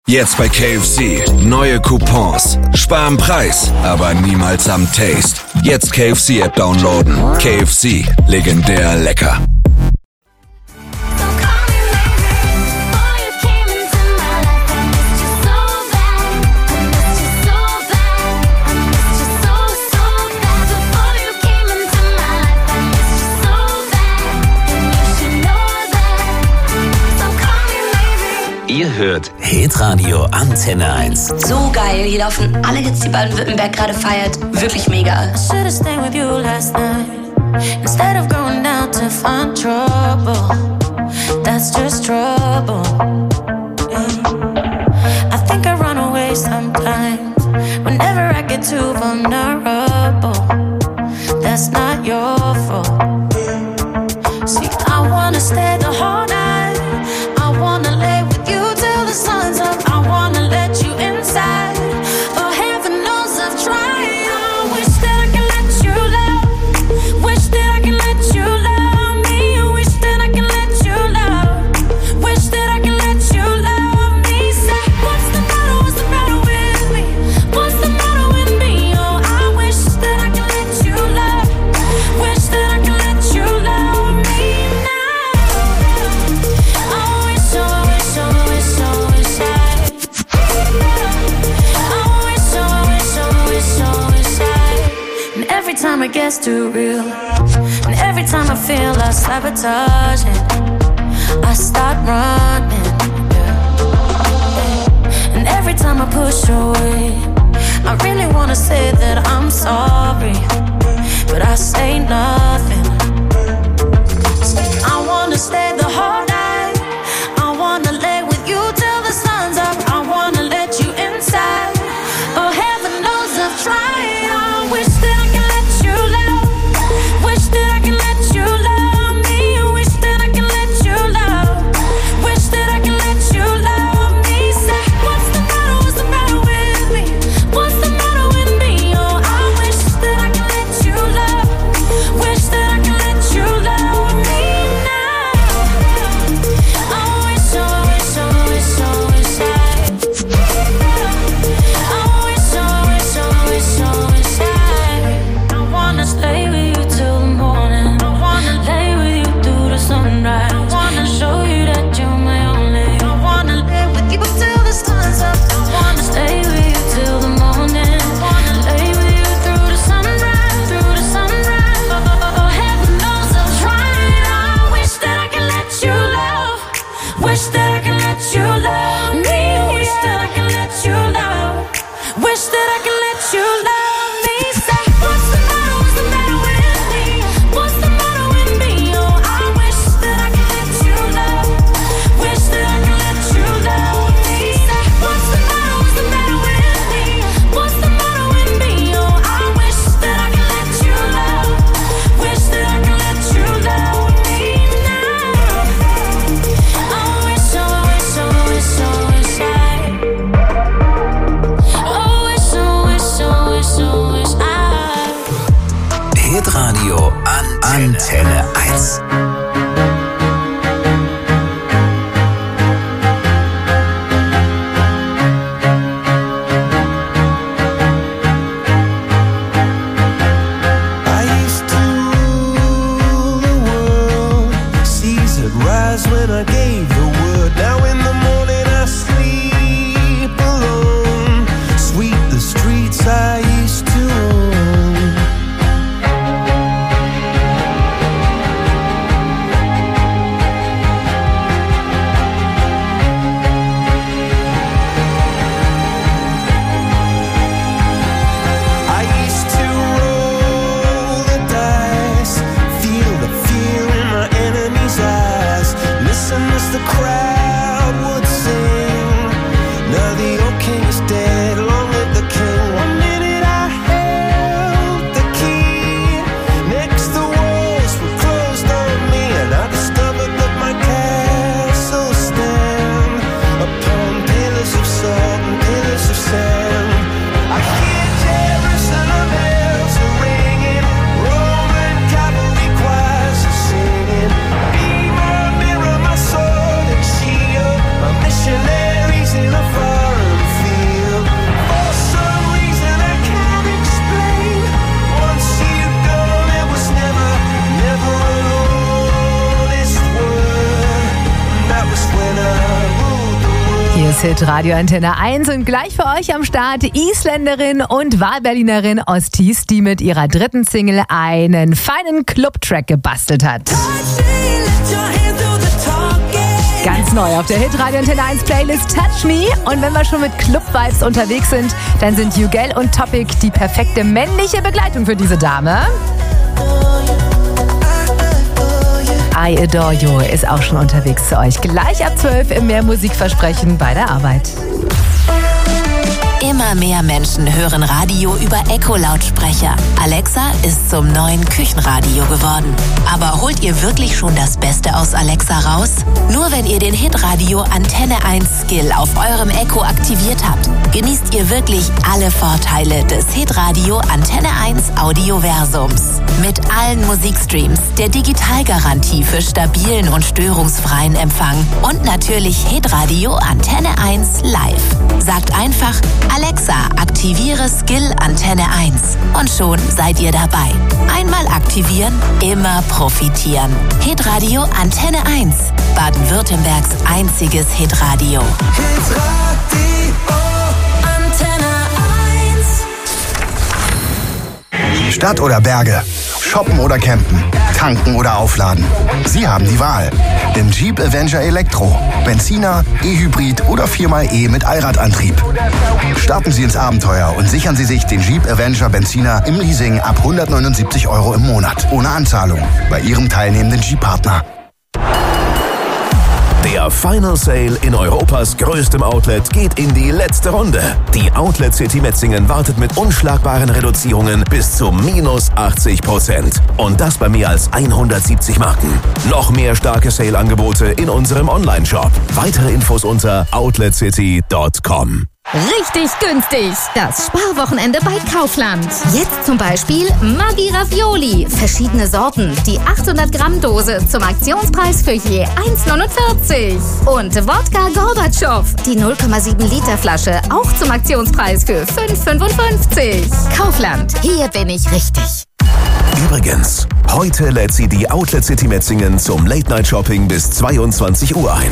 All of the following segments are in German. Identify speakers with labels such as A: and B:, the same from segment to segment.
A: Jetzt bei KFC. Neue Coupons. Sparen Preis, aber niemals am Taste. Jetzt KFC-App downloaden. KFC. Legendär lecker.
B: Ihr hört Hitradio Antenne 1.
C: So geil, hier laufen alle Hits, die Baden-Württemberg gerade feiert. Wirklich mega.
D: I should've stayed with you last night instead of going out to find trouble. That's just trouble. Yeah. I think I run away sometimes whenever I get too vulnerable. That's not your fault. See, I wanna stay the whole night. I wanna lay with you till the sun's up. I wanna let you inside. Oh, heaven knows I've tried. I wish that I could let you love. Wish that I could let you love me. Wish that I could let you love. Wish that I could let you love me. Say, what's the matter with me? What's the matter with me? Oh, I wish that I could let you love. Wish that I could let you love me now. I wish, oh, wish, oh, wish, oh, wish I. I wish, oh, wish, oh, wish, oh, wish I. And every time it gets too real, and every time I feel I sabotage it, I start running, yeah. And every time I push away, I really wanna say that I'm sorry, but I say nothing. I wanna stay the whole night. I wanna lay with you till the sun's up. I wanna let you inside. Oh, heaven knows I've tried. I wish that I could let you love. Wish that I could let you love me. Wish that I could let you love. Wish that I could let you love me. Say, what's the matter with me? What's the matter with me? Oh, I wish that I could let you love. Wish that I could let you love me now. I wish, oh, wish, oh, wish, oh, wish I. I wish, oh, wish, oh, wish, oh, wish I wanna stay with you till the morning. I wanna lay with you through the sunrise. I wanna show you that you're my only. I wanna lay with you till the sun's up. I wanna stay with you till the morning. I wanna lay with you through the sunrise, through the sunrise. Oh, heaven knows I've tried. I wish that I could let you love. Wish that I could let you love me. Wish that I could let you love. Wish that I could let you love me. Say, what's the matter with me? What's the matter with me? Oh, I wish that I could let you love. Wish that I could let you love me. Say, what's the matter with me? What's the matter with me? Oh, I wish that I could let you love. Wish that I could let you love me now. I wish, oh, wish, oh, wish, oh, wish I. Oh, wish, oh, wish, oh, wish, oh, wish I.
B: Hitradio Antenne 1.
E: I used to rule the world, seas that rise when I gave the word. Now in the morning I sleep alone, sweep the streets I used to own. I used to roll the dice, feel the fear in my enemy's eyes, listen as the crowd would sing. Now the old king is dead, long live the king. One minute I held the key, next the walls were closed on me, and I discovered that my castle stand upon pillars of salt and pillars of sand. I hear Jerusalem bells are ringing, Roman cavalry choirs are singing. Be my mirror, my sword and shield, my missionaries in a fire.
F: ist Hitradio Antenne 1 und gleich für euch am Start Isländerin und Wahlberlinerin Ostis, die mit ihrer dritten Single einen feinen Club-Track gebastelt hat. Ganz neu auf der Hitradio Antenne 1 Playlist Touch Me. Und wenn wir schon mit Club-Vibes unterwegs sind, dann sind Hugel und Topic die perfekte männliche Begleitung für diese Dame. I Adore You ist auch schon unterwegs zu euch. Gleich ab 12 im Mehr Musikversprechen bei der Arbeit.
G: Immer mehr Menschen hören Radio über Echo-Lautsprecher. Alexa ist zum neuen Küchenradio geworden. Aber holt ihr wirklich schon das Beste aus Alexa raus? Nur wenn ihr den Hitradio Antenne 1 Skill auf eurem Echo aktiviert habt, genießt ihr wirklich alle Vorteile des Hitradio Antenne 1 Audioversums. Mit allen Musikstreams, der Digitalgarantie für stabilen und störungsfreien Empfang und natürlich Hitradio Antenne 1 live. Sagt einfach: Alexa, aktiviere Skill Antenne 1 und schon seid ihr dabei. Einmal aktivieren, immer profitieren. Hitradio Antenne 1, Baden-Württembergs einziges Hitradio.
D: Antenne 1.
H: Stadt oder Berge, shoppen oder campen, tanken oder aufladen. Sie haben die Wahl. Im Jeep Avenger Elektro. Benziner, E-Hybrid oder 4xe mit Allradantrieb. Starten Sie ins Abenteuer und sichern Sie sich den Jeep Avenger Benziner im Leasing ab 179 € im Monat. Ohne Anzahlung. Bei Ihrem teilnehmenden Jeep-Partner.
A: Der Final Sale in Europas größtem Outlet geht in die letzte Runde. Die Outlet City Metzingen wartet mit unschlagbaren Reduzierungen bis zu minus 80%. Und das bei mehr als 170 Marken. Noch mehr starke Sale-Angebote in unserem Online-Shop. Weitere Infos unter outletcity.com.
I: Richtig günstig. Das Sparwochenende bei Kaufland. Jetzt zum Beispiel Maggi Ravioli. Verschiedene Sorten. Die 800 Gramm Dose zum Aktionspreis für je 1,49. Und Wodka Gorbatschow. Die 0,7 Liter Flasche auch zum Aktionspreis für 5,55. Kaufland. Hier bin ich richtig.
A: Übrigens, heute lädt sie die Outlet City Metzingen zum Late-Night-Shopping bis 22 Uhr ein.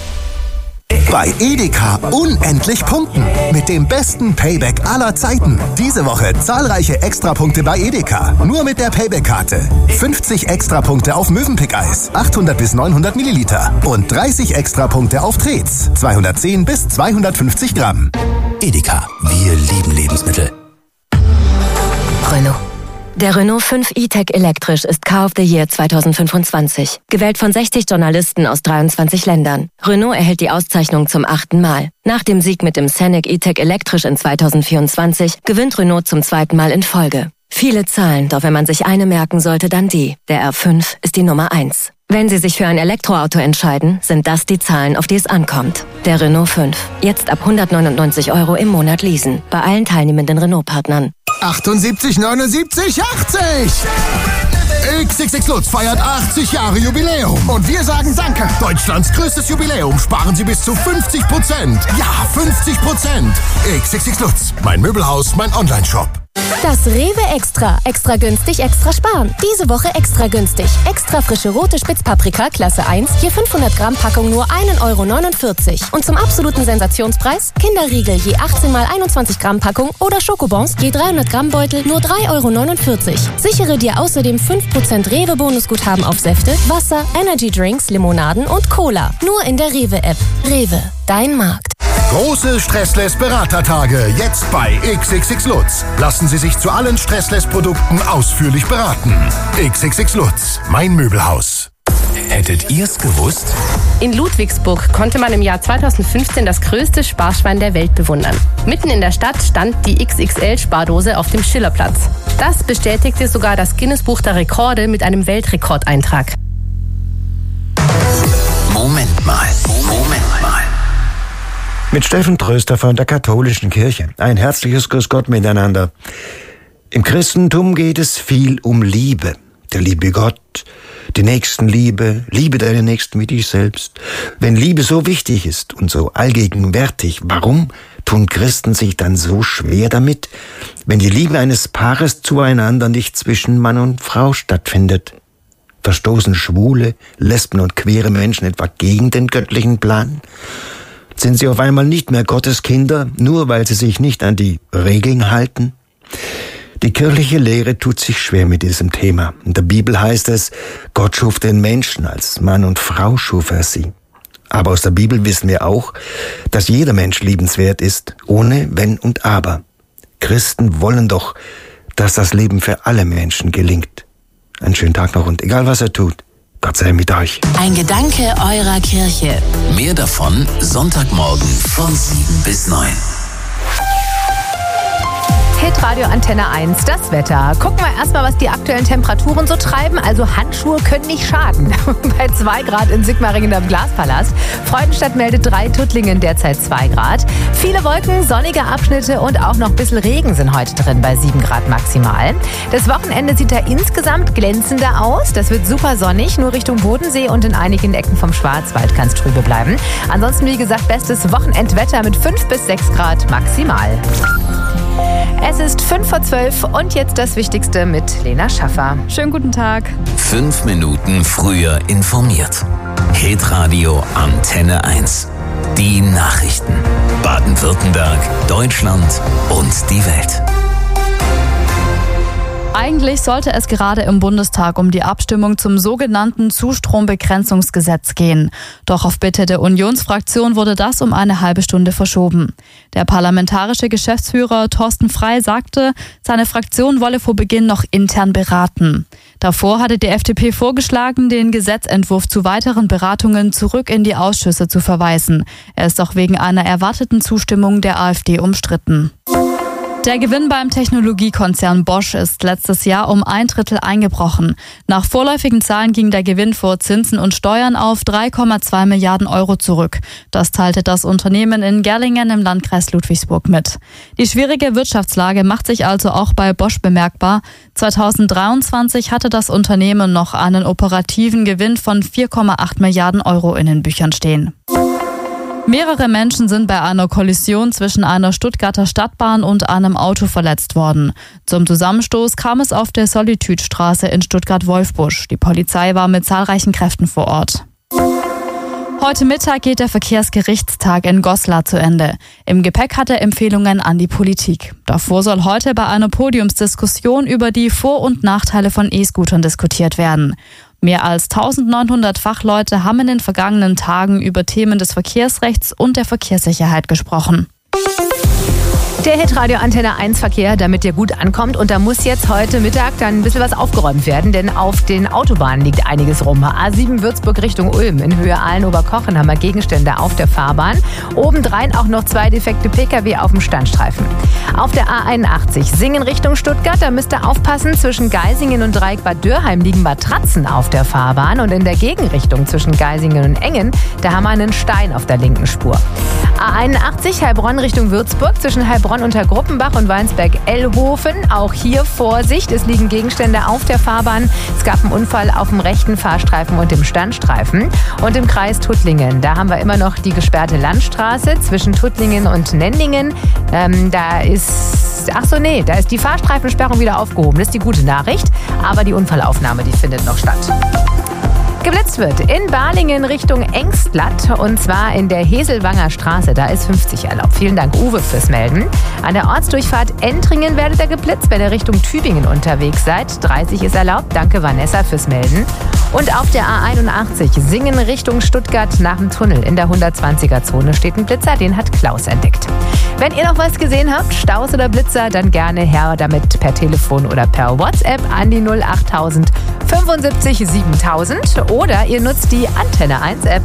H: Bei Edeka unendlich punkten. Mit dem besten Payback aller Zeiten. Diese Woche zahlreiche Extrapunkte bei Edeka. Nur mit der Payback-Karte. 50 Extrapunkte auf Mövenpick-Eis. 800 bis 900 Milliliter. Und 30 Extrapunkte auf Trets. 210 bis 250 Gramm.
B: Edeka, wir lieben Lebensmittel.
J: Renault. Der Renault 5 E-Tech elektrisch ist Car of the Year 2025. Gewählt von 60 Journalisten aus 23 Ländern. Renault erhält die Auszeichnung zum 8. Mal. Nach dem Sieg mit dem Scenic E-Tech elektrisch in 2024 gewinnt Renault zum 2. Mal in Folge. Viele Zahlen, doch wenn man sich eine merken sollte, dann die. Der R5 ist die Nummer 1. Wenn Sie sich für ein Elektroauto entscheiden, sind das die Zahlen, auf die es ankommt. Der Renault 5. Jetzt ab 199 € im Monat leasen. Bei allen teilnehmenden Renault-Partnern.
H: 78, 79, 80! XXX Lutz feiert 80 Jahre Jubiläum. Und wir sagen Danke. Deutschlands größtes Jubiläum. Sparen Sie bis zu 50%. Ja, 50%. XXX Lutz. Mein Möbelhaus, mein Online-Shop.
I: Das Rewe Extra. Extra günstig, extra sparen. Diese Woche extra günstig. Extra frische rote Spitzpaprika, Klasse 1. Hier 500 Gramm Packung nur 1,49 €. Und zum absoluten Sensationspreis Kinderriegel je 18 mal 21 Gramm Packung oder Schokobons je 300 Gramm Beutel nur 3,49 €. Sichere dir außerdem 5% Rewe-Bonusguthaben auf Säfte, Wasser, Energy-Drinks, Limonaden und Cola. Nur in der Rewe-App. Rewe, dein Markt.
H: Große Stressless-Beratertage jetzt bei XXX Lutz. Lassen Sie sich zu allen Stressless-Produkten ausführlich beraten. XXX Lutz, mein Möbelhaus.
B: Hättet ihr's gewusst?
K: In Ludwigsburg konnte man im Jahr 2015 das größte Sparschwein der Welt bewundern. Mitten in der Stadt stand die XXL-Spardose auf dem Schillerplatz. Das bestätigte sogar das Guinness-Buch der Rekorde mit einem Weltrekordeintrag.
B: Moment mal.
L: Mit Steffen Tröster von der Katholischen Kirche. Ein herzliches Grüß Gott miteinander. Im Christentum geht es viel um Liebe. Der liebe Gott, die Nächstenliebe, liebe deinen Nächsten wie dich selbst. Wenn Liebe so wichtig ist und so allgegenwärtig, warum tun Christen sich dann so schwer damit, wenn die Liebe eines Paares zueinander nicht zwischen Mann und Frau stattfindet? Verstoßen Schwule, Lesben und queere Menschen etwa gegen den göttlichen Plan? Sind sie auf einmal nicht mehr Gottes Kinder, nur weil sie sich nicht an die Regeln halten? Die kirchliche Lehre tut sich schwer mit diesem Thema. In der Bibel heißt es, Gott schuf den Menschen, als Mann und Frau schuf er sie. Aber aus der Bibel wissen wir auch, dass jeder Mensch liebenswert ist, ohne Wenn und Aber. Christen wollen doch, dass das Leben für alle Menschen gelingt. Einen schönen Tag noch und egal was er tut, Gott sei mit euch.
G: Ein Gedanke eurer Kirche.
B: Mehr davon Sonntagmorgen von 7 bis 9.
F: Hitradio Antenne 1, das Wetter. Gucken wir erstmal, was die aktuellen Temperaturen so treiben. Also Handschuhe können nicht schaden. Bei 2 Grad in Sigmaringen am Glaspalast. Freudenstadt meldet 3, Tuttlingen derzeit 2 Grad. Viele Wolken, sonnige Abschnitte und auch noch ein bisschen Regen sind heute drin bei 7 Grad maximal. Das Wochenende sieht da insgesamt glänzender aus. Das wird super sonnig, nur Richtung Bodensee und in einigen Ecken vom Schwarzwald kann es trübe bleiben. Ansonsten, wie gesagt, bestes Wochenendwetter mit 5 bis 6 Grad maximal. Es ist 11:55 und jetzt das Wichtigste mit Lena Schaffer.
M: Schönen guten Tag.
B: 5 Minuten früher informiert. Hitradio Antenne 1. Die Nachrichten. Baden-Württemberg, Deutschland und die Welt.
M: Eigentlich sollte es gerade im Bundestag um die Abstimmung zum sogenannten Zustrombegrenzungsgesetz gehen. Doch auf Bitte der Unionsfraktion wurde das um eine halbe Stunde verschoben. Der parlamentarische Geschäftsführer Thorsten Frey sagte, seine Fraktion wolle vor Beginn noch intern beraten. Davor hatte die FDP vorgeschlagen, den Gesetzentwurf zu weiteren Beratungen zurück in die Ausschüsse zu verweisen. Er ist auch wegen einer erwarteten Zustimmung der AfD umstritten. Der Gewinn beim Technologiekonzern Bosch ist letztes Jahr um 1/3 eingebrochen. Nach vorläufigen Zahlen ging der Gewinn vor Zinsen und Steuern auf 3,2 Milliarden Euro zurück. Das teilte das Unternehmen in Gerlingen im Landkreis Ludwigsburg mit. Die schwierige Wirtschaftslage macht sich also auch bei Bosch bemerkbar. 2023 hatte das Unternehmen noch einen operativen Gewinn von 4,8 Milliarden Euro in den Büchern stehen. Mehrere Menschen sind bei einer Kollision zwischen einer Stuttgarter Stadtbahn und einem Auto verletzt worden. Zum Zusammenstoß kam es auf der Solitude-Straße in Stuttgart-Wolfbusch. Die Polizei war mit zahlreichen Kräften vor Ort. Heute Mittag geht der Verkehrsgerichtstag in Goslar zu Ende. Im Gepäck hat er Empfehlungen an die Politik. Davor soll heute bei einer Podiumsdiskussion über die Vor- und Nachteile von E-Scootern diskutiert werden. Mehr als 1900 Fachleute haben in den vergangenen Tagen über Themen des Verkehrsrechts und der Verkehrssicherheit gesprochen.
F: Der Hitradio Antenne 1 Verkehr, damit ihr gut ankommt. Und da muss jetzt heute Mittag dann ein bisschen was aufgeräumt werden, denn auf den Autobahnen liegt einiges rum. A7 Würzburg Richtung Ulm, in Höhe Aalen-Oberkochen haben wir Gegenstände auf der Fahrbahn. Obendrein auch noch 2 defekte Pkw auf dem Standstreifen. Auf der A81 Singen Richtung Stuttgart, da müsst ihr aufpassen, zwischen Geisingen und Dreieck-Bad Dürheim liegen Matratzen auf der Fahrbahn. Und in der Gegenrichtung zwischen Geisingen und Engen, da haben wir einen Stein auf der linken Spur. A81 Heilbronn Richtung Würzburg, zwischen Heilbronn unter Gruppenbach und Weinsberg-Ellhofen. Auch hier Vorsicht, es liegen Gegenstände auf der Fahrbahn. Es gab einen Unfall auf dem rechten Fahrstreifen und dem Standstreifen. Und im Kreis Tuttlingen, da haben wir immer noch die gesperrte Landstraße zwischen Tuttlingen und Nennlingen. Da ist die Fahrstreifensperrung wieder aufgehoben. Das ist die gute Nachricht. Aber die Unfallaufnahme, die findet noch statt. Geblitzt wird in Balingen Richtung Engstlatt und zwar in der Heselwanger Straße. Da ist 50 erlaubt. Vielen Dank, Uwe, fürs Melden. An der Ortsdurchfahrt Entringen werdet ihr geblitzt, wenn ihr Richtung Tübingen unterwegs seid. 30 ist erlaubt. Danke, Vanessa, fürs Melden. Und auf der A81 Singen Richtung Stuttgart nach dem Tunnel in der 120er-Zone steht ein Blitzer, den hat Klaus entdeckt. Wenn ihr noch was gesehen habt, Staus oder Blitzer, dann gerne her damit per Telefon oder per WhatsApp an die 08000 75 7000 oder ihr nutzt die Antenne 1 App.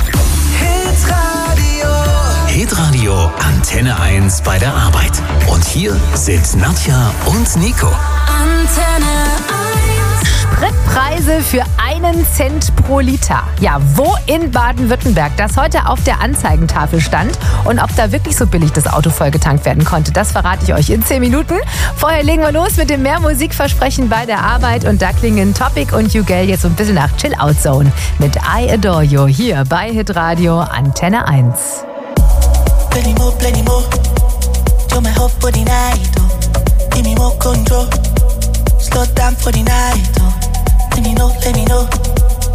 B: Hitradio Antenne 1 bei der Arbeit. Und hier sind Nadja und Nico.
D: Antenne 1.
F: Spritpreise für 1 Cent pro Liter. Ja, wo in Baden-Württemberg das heute auf der Anzeigentafel stand und ob da wirklich so billig das Auto vollgetankt werden konnte, das verrate ich euch in 10 Minuten. Vorher legen wir los mit dem Mehr-Musikversprechen bei der Arbeit und da klingen Topic und Hugel jetzt so ein bisschen nach Chill-Out-Zone mit I Adore You hier bei Hitradio Antenne 1.
N: Plenty more. You're my hope for the night, oh. Give me more control. Slow down for the night, oh. Let me know.